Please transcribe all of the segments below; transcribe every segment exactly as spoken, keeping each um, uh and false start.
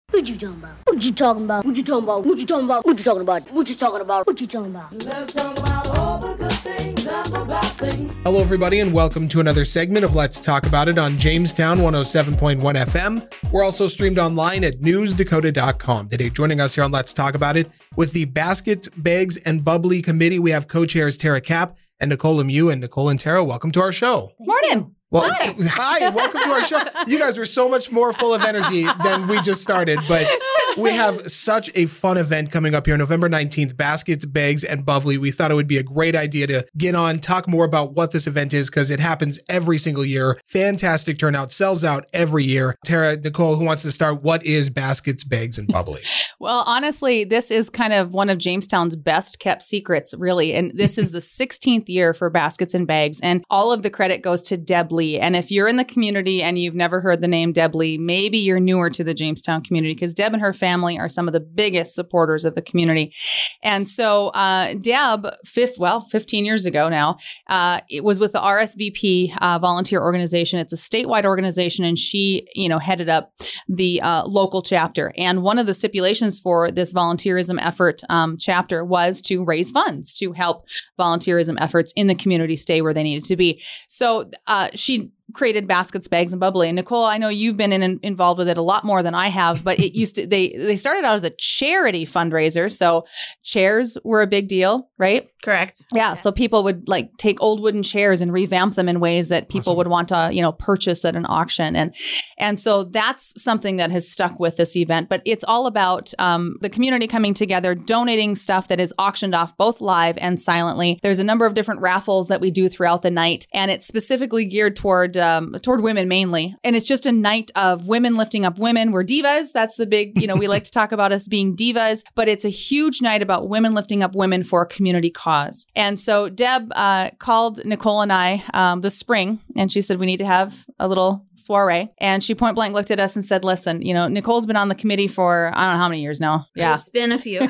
What you talking about? What you talking about? What you talking about? What you talking about? What you talking about? What you talking about? What you talking about? Let's talk about all the good things and the bad things. Hello, everybody, and welcome to another segment of Let's Talk About It on Jamestown one oh seven point one F M. We're also streamed online at news dakota dot com. Today, joining us here on Let's Talk About It with the Baskets, Bags, and Bubbly Committee, we have co-chairs Tara Kapp and Nicole Lemieux. And Nicole and Tara, welcome to our show. Thank Morning. You. Well, hi. hi, welcome to our show. You guys were so much more full of energy than we just started, but we have such a fun event coming up here November nineteenth, Baskets, Bags, and Bubbly. We thought it would be a great idea to get on, talk more about what this event is, because it happens every single year. Fantastic turnout, sells out every year. Tara, Nicole, who wants to start? What is Baskets, Bags, and Bubbly? Well, honestly, this is kind of one of Jamestown's best kept secrets, really. And this is the sixteenth year for Baskets and Bags, and all of the credit goes to Deb Lee. And if you're in the community and you've never heard the name Deb Lee, maybe you're newer to the Jamestown community, because Deb and her family are some of the biggest supporters of the community. And so uh, Deb, fifth, well, fifteen years ago now, uh, it was with the R S V P uh, volunteer organization. It's a statewide organization, and she, you know, headed up the uh, local chapter. And one of the stipulations for this volunteerism effort um, chapter was to raise funds to help volunteerism efforts in the community stay where they needed to be. So uh, she created Baskets, Bags, and Bubbly. And Nicole, I know you've been in, involved with it a lot more than I have, but it used to, they, they started out as a charity fundraiser. So chairs were a big deal, right? Correct. Yeah. Yes. So people would like take old wooden chairs and revamp them in ways that people Awesome. would want to, you know, purchase at an auction. And, and so that's something that has stuck with this event, but it's all about um, the community coming together, donating stuff that is auctioned off both live and silently. There's a number of different raffles that we do throughout the night, and it's specifically geared toward Um, toward women mainly. And it's just a night of women lifting up women. We're divas. That's the big, you know, we like to talk about us being divas, but it's a huge night about women lifting up women for a community cause. And so Deb uh, called Nicole and I um, this spring, and she said, we need to have a little soiree. And she point blank looked at us and said, listen, you know, Nicole's been on the committee for, I don't know how many years now. Yeah. It's been a few.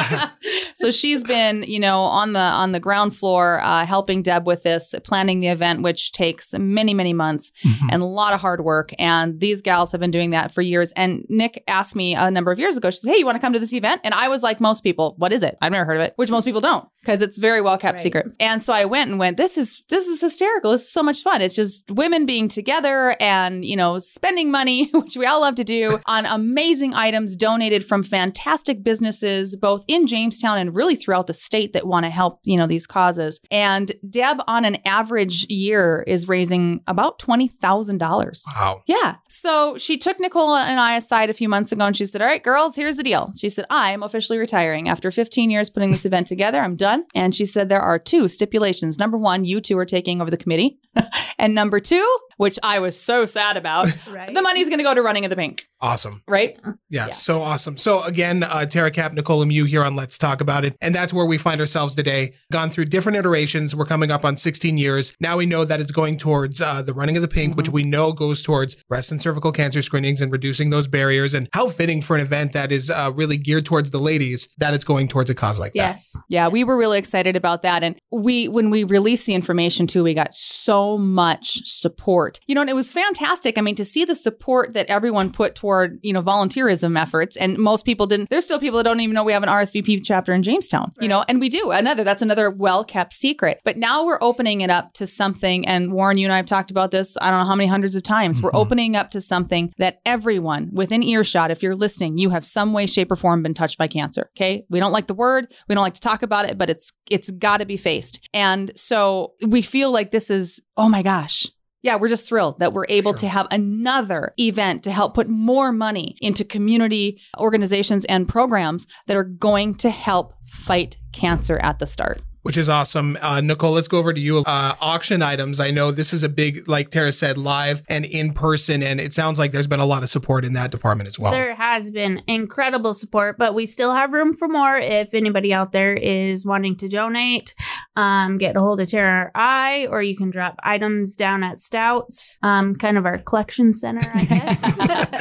So she's been, you know, on the on the ground floor, uh, helping Deb with this, planning the event, which takes many, many months mm-hmm. and a lot of hard work. And these gals have been doing that for years. And Nick asked me a number of years ago, she said, hey, you want to come to this event? And I was like, most people, what is it? I've never heard of it, which most people don't, because it's very well kept right. secret. And so I went and went, this is this is hysterical. This is so much fun. It's just women being together and, you know, spending money, which we all love to do, on amazing items donated from fantastic businesses, both in Jamestown and really throughout the state, that want to help, you know, these causes. And Deb, on an average year, is raising about twenty thousand dollars. Wow. Yeah. So she took Nicole and I aside a few months ago, and she said, all right, girls, here's the deal. She said, I'm officially retiring. After fifteen years putting this event together, I'm done. And she said, there are two stipulations. Number one, you two are taking over the committee. And number two, which I was so sad about, right. the money's going to go to Running of the Pink. Awesome. Right? Yeah, yeah. So awesome. So again, uh, Tara Kapp, Nicole Lemieux here on Let's Talk About It. And that's where we find ourselves today. Gone through different iterations. We're coming up on sixteen years. Now we know that it's going towards uh, the Running of the Pink, mm-hmm. which we know goes towards breast and cervical cancer screenings and reducing those barriers. And how fitting for an event that is uh, really geared towards the ladies, that it's going towards a cause like yes. that. Yes. Yeah, we were really excited about that. And we, when we released the information too, we got so much support. You know, and it was fantastic. I mean, to see the support that everyone put toward, you know, volunteerism efforts. And most people didn't, there's still people that don't even know we have an R S V P chapter in Jamestown, right. you know, and we do. Another, that's another well-kept secret. But now we're opening it up to something. And Warren, you and I have talked about this, I don't know how many hundreds of times. Mm-hmm. We're opening up to something that everyone within earshot, if you're listening, you have some way, shape, or form been touched by cancer. Okay. We don't like the word. We don't like to talk about it, but it's, it's got to be faced. And so we feel like this is, oh my gosh. Yeah, we're just thrilled that we're able sure. to have another event to help put more money into community organizations and programs that are going to help fight cancer at the start. Which is awesome. Uh, Nicole, let's go over to you. Uh, auction items. I know this is a big, like Tara said, live and in person, and it sounds like there's been a lot of support in that department as well. There has been incredible support, but we still have room for more. If anybody out there is wanting to donate, um, get a hold of Tara or I, or you can drop items down at Stouts, um, kind of our collection center, I guess.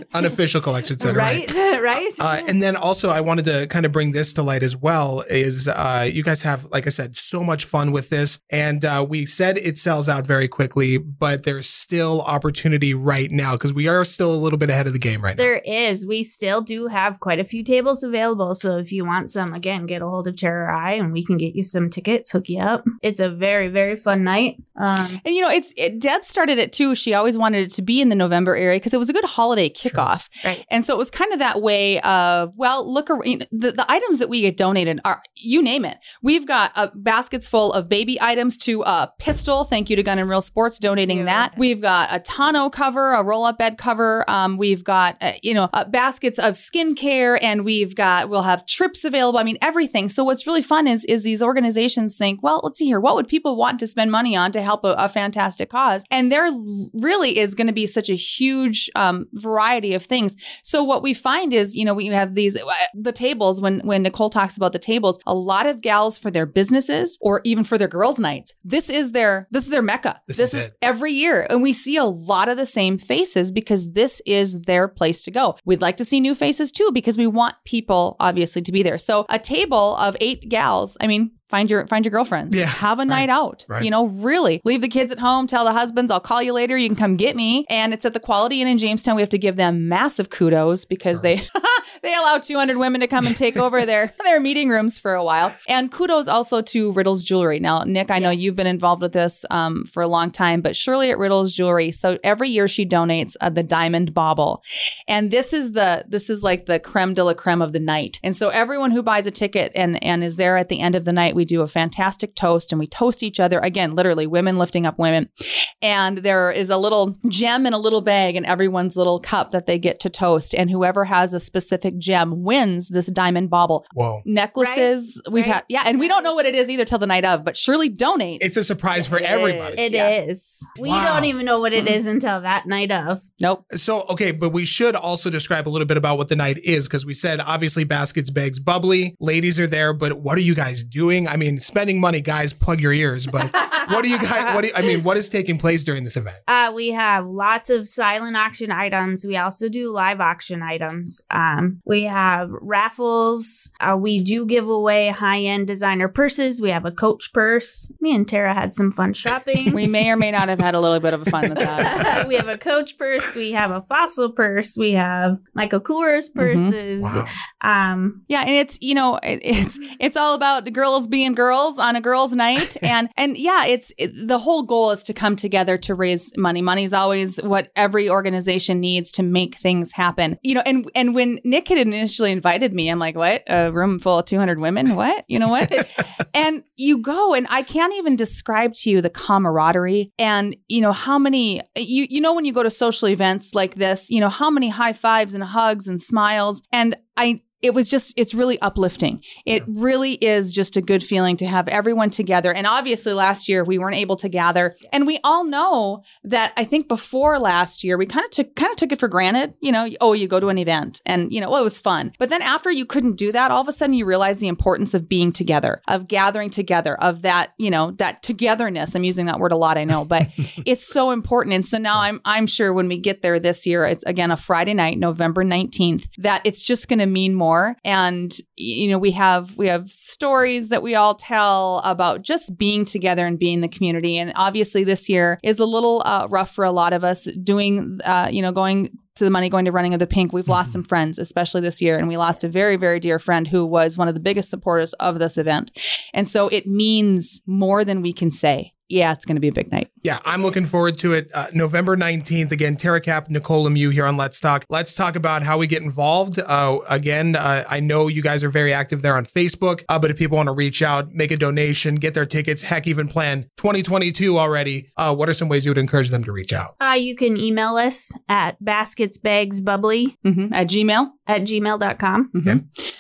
Unofficial collection center, right? Right. right. Uh, and then also I wanted to kind of bring this to light as well is uh, you guys have, like I said, so much fun with this. And uh, we said it sells out very quickly, but there's still opportunity right now because we are still a little bit ahead of the game right now. There is. We still do have quite a few tables available. So if you want some, again, get a hold of Terror Eye and we can get you some tickets, hook you up. It's a very, very fun night. Um, And you know, it's it, Deb started it too. She always wanted it to be in the November area because it was a good holiday kickoff. Sure. Right. And so it was kind of that way of, well, look, ar- you know, the, the items that we get donated are, you name it. We've got uh, baskets full of baby items to a pistol. Thank you to Gun and Real Sports donating Thank you. that. We've got a tonneau cover, a roll-up bed cover. Um, we've got, uh, you know, uh, baskets of skincare, and we've got, we'll have trips available. I mean, everything. So what's really fun is, is these organizations think, well, let's see here. What would people want to spend money on to help a, a fantastic cause? And there really is going to be such a huge um, variety of things. So what we find is, you know, we have these, the tables, when, when Nicole talks about the tables, a lot of gals for their businesses or even for their girls' nights, this is their, this is their mecca. This is it. Every year. And we see a lot of the same faces because this is their place to go. We'd like to see new faces too, because we want people obviously to be there. So a table of eight gals, I mean, Find your find your girlfriends. Yeah, Have a right, night out. right. You know, really leave the kids at home. Tell the husbands, I'll call you later. You can come get me. And it's at the Quality Inn in Jamestown. We have to give them massive kudos because Sure. they they allow two hundred women to come and take over their their meeting rooms for a while. And kudos also to Riddle's Jewelry. Now, Nick, I know Yes. you've been involved with this um, for a long time, but Shirley at Riddle's Jewelry. So every year she donates uh, the diamond bauble, and this is the this is like the creme de la creme of the night. And so everyone who buys a ticket and and is there at the end of the night, we do a fantastic toast, and we toast each other. Again, literally women lifting up women. And there is a little gem in a little bag in everyone's little cup that they get to toast. And whoever has a specific gem wins this diamond bauble. Whoa. Necklaces, we've Right. had, yeah, and we don't know what it is either till the night of, but Shirley donates. It's a surprise for everybody. It Yeah. is. We Wow. don't even know what it is until that night of. Nope. So, okay, but we should also describe a little bit about what the night is because we said obviously baskets, bags, bubbly. Ladies are there, but what are you guys doing? I mean, spending money, guys, plug your ears. But what do you guys, what do you, I mean, what is taking place during this event? Uh, we have lots of silent auction items. We also do live auction items. Um, we have raffles. Uh, we do give away high-end designer purses. We have a Coach purse. Me and Tara had some fun shopping. We may or may not have had a little bit of fun with that. We have a Coach purse. We have a Fossil purse. We have Michael Kors purses. Wow. Um, Yeah, and it's, you know, it, it's it's all about the girls being girls on a girls' night, and and yeah, it's it, the whole goal is to come together to raise money. Money is always what every organization needs to make things happen. You know, and and when Nick had initially invited me, I'm like, what? A room full of two hundred women? What? You know what? And you go, and I can't even describe to you the camaraderie, and you know how many you you know when you go to social events like this, you know how many high fives and hugs and smiles, and I. It was just, it's really uplifting. It really is just a good feeling to have everyone together. And obviously last year we weren't able to gather. And we all know that I think before last year, we kind of took, kind of took it for granted, you know, oh, you go to an event and, you know, well, it was fun. But then after you couldn't do that, all of a sudden you realize the importance of being together, of gathering together, of that, you know, that togetherness. I'm using that word a lot, I know, but it's so important. And so now I'm, I'm sure when we get there this year, it's again, a Friday night, November nineteenth, that it's just going to mean more. And, you know, we have we have stories that we all tell about just being together and being the community. And obviously this year is a little uh, rough for a lot of us doing, uh, you know, going to the money going to Running of the Pink. We've lost some friends, especially this year. And we lost a very, very dear friend who was one of the biggest supporters of this event. And so it means more than we can say. Yeah, it's going to be a big night. Yeah, I'm looking forward to it. Uh, November nineteenth, again, Tara Cap, Nicole Lemieux here on Let's Talk. Let's talk about how we get involved. Uh, again, uh, I know you guys are very active there on Facebook, uh, but if people want to reach out, make a donation, get their tickets, heck, even plan twenty twenty-two already, uh, what are some ways you would encourage them to reach out? uh, you can email us at basketsbagsbubbly Mm-hmm. At Gmail. at gmail dot com. Mm-hmm. Okay.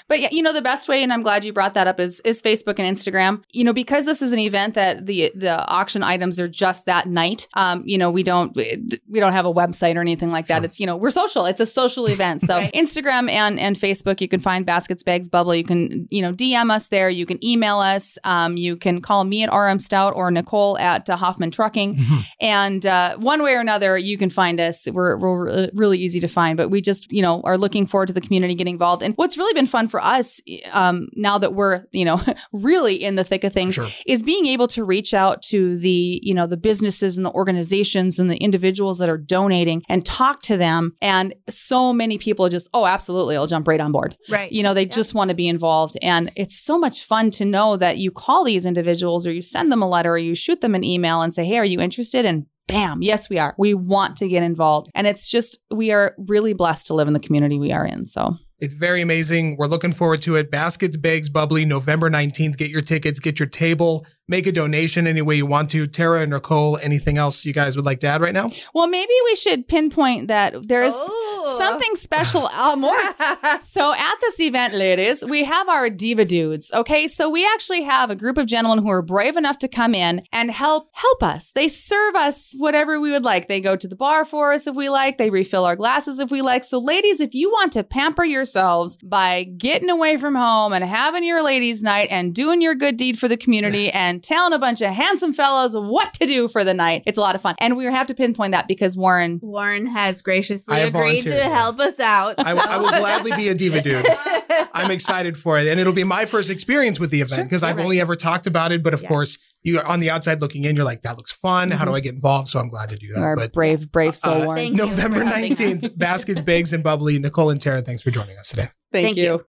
But yeah, you know, the best way, and I'm glad you brought that up, is is Facebook and Instagram. You know, because this is an event that the the auction items are just that night. Um, you know, we don't we don't have a website or anything like that. Sure. It's, you know, we're social. It's a social event. So right. Instagram and and Facebook, you can find Baskets, Bags, Bubbly. You can, you know, D M us there. You can email us. Um, you can call me at R M Stout or Nicole at uh, Hoffman Trucking. Mm-hmm. And uh, one way or another, you can find us. We're we're really easy to find. But we just, you know, are looking forward to the community getting involved. And what's really been fun for us, um, now that we're, you know, really in the thick of things, sure. is being able to reach out to the, you know, the businesses and the organizations and the individuals that are donating and talk to them. And so many people are just, oh, absolutely, I'll jump right on board. Right. You know, they yeah. just want to be involved. And it's so much fun to know that you call these individuals or you send them a letter or you shoot them an email and say, hey, are you interested? And bam, yes, we are. We want to get involved. And it's just, we are really blessed to live in the community we are in. So it's very amazing. We're looking forward to it. Baskets, Bags, Bubbly, November nineteenth. Get your tickets, get your table, make a donation any way you want to. Tara and Nicole, anything else you guys would like to add right now? Well, maybe we should pinpoint that there's oh. something special. Uh, more. So at this event, ladies, we have our Diva Dudes. Okay, so we actually have a group of gentlemen who are brave enough to come in and help help us. They serve us whatever we would like. They go to the bar for us if we like. They refill our glasses if we like. So ladies, if you want to pamper yourselves by getting away from home and having your ladies' night and doing your good deed for the community and telling a bunch of handsome fellows what to do for the night, it's a lot of fun. And we have to pinpoint that because Warren Warren has graciously I agreed to help us out. I, w- I will gladly be a Diva Dude. I'm excited for it. And it'll be my first experience with the event because sure, I've right. only ever talked about it. But of yes. course, you are on the outside looking in, you're like, that looks fun. Mm-hmm. How do I get involved? So I'm glad to do that. Our but brave, brave soul, uh, Warren. November nineteenth, Baskets, Bags, and Bubbly. Nicole and Tara, thanks for joining us today. Thank, Thank you. you.